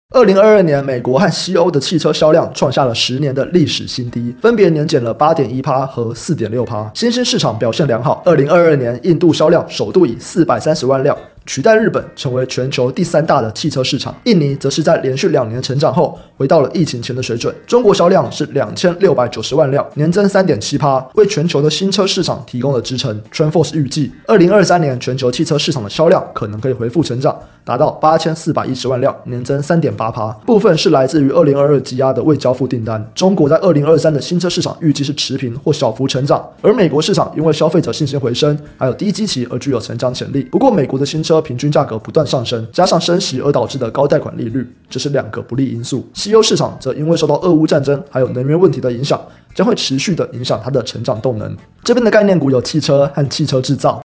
2022年，美国和西欧的汽车销量创下了10年的历史新低，分别年减了8.1%和4.6%。新兴市场表现良好，2022年印度销量首度以430万辆取代日本，成为全球第3大的汽车市场。印尼则是在连续2年成长后，回到了疫情前的水准。中国销量是2690万辆，年增3.7%，为全球的新车市场提供了支撑。TrendForce 预计，2023年全球汽车市场的销量可能可以恢复成长，达到8410万辆，年增3.8%。部分是来自于2022积压的未交付订单。中国在2023的新车市场预计是持平或小幅成长，而美国市场因为消费者信心回升，还有低基期而具有成长潜力。不过，美国的新车平均价格不断上升，加上升息而导致的高贷款利率，这是2个不利因素。西欧市场则因为受到俄乌战争还有能源问题的影响，将会持续的影响它的成长动能。这边的概念股有汽车和汽车制造。